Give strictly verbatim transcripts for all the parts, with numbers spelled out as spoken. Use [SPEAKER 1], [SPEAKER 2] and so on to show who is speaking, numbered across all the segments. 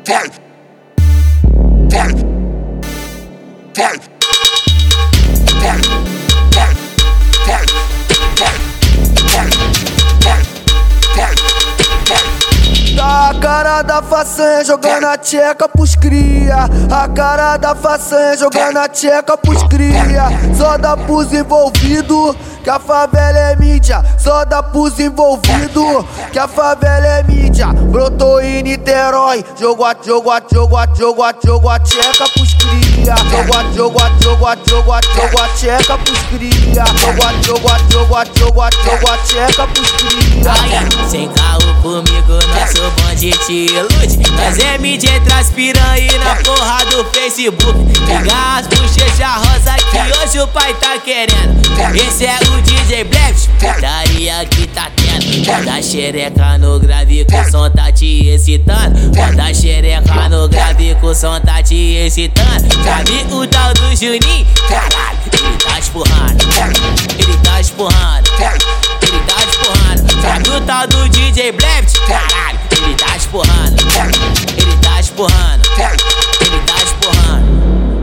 [SPEAKER 1] Vai, vai, vai, vai, vai, vai, vai, vai, vai, vai.
[SPEAKER 2] Tá a cara da façanha jogando a tcheca pros cria. A cara da façanha jogando a tcheca pros cria. Só dá pros envolvido que a favela é mídia. Só dá pros envolvido que a favela é mídia. Brotou em Niterói, jogo a jogo a jogo a jogo a jogo a tcheca pros cria. Jogo a jogo a jogo a jogo a jogo a tcheca pros cria. Jogo a jogo a jogo a jogo a jogo a tcheca pros cria.
[SPEAKER 3] Sem carro comigo, nosso bonde te ilude. Nós é mídia, transpirando e na porra do Facebook. Liga as bochechas rosa que hoje o pai tá querendo. Esse é o D J Black, putaria que tá tendo. Bota xereca no grave que o som tá te excitando. Bota xereca no grave que o som tá te excitando. Sabe o tal do Juninho? Caralho, ele tá espurrando. Ele tá espurrando. Ele tá espurrando. Sabe o tal do D J Black? Caralho, ele tá espurrando. Ele tá espurrando. Ele tá espurrando.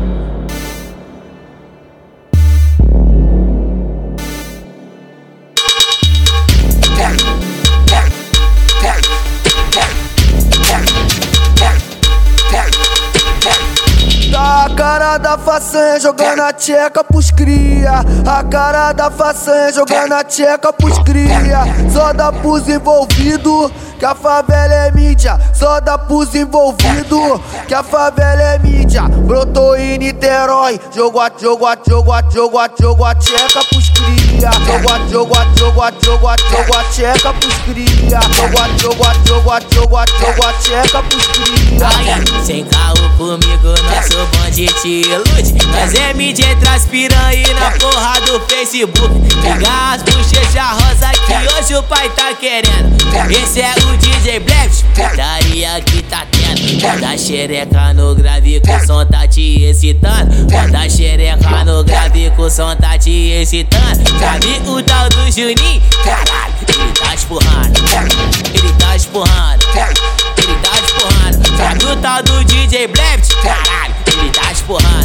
[SPEAKER 2] Tá a cara da façanha jogando a tcheca pros cria. A cara da façanha jogando a tcheca pros cria. Só dá pros envolvido que a favela é mídia. Só dá pros envolvido que a favela é mídia. Brotou em Niterói, jogo a jogo a jogo a jogo a jogo a tcheca pros cria. Jogo a jogo a jogo a jogo a jogo a tcheca pros cria. Jogo a jogo a jogo a jogo a jogo a tcheca pros cria.
[SPEAKER 3] Sem carro comigo, nosso bonde te ilude. Nós é mídia, transpirando e na porra do Facebook. Liga as bochechas rosa que hoje o pai tá querendo. Esse é o D J Black, putaria que tá tendo. Bota xereca no grave que o som tá te excitando. Bota xereca no grave que o som tá te excitando. Sabe o tal do Juninho? Caralho, ele tá espurrando. Ele tá espurrando. Ele tá espurrando. Sabe o tal do D J Black? Caralho, ele tá espurrando.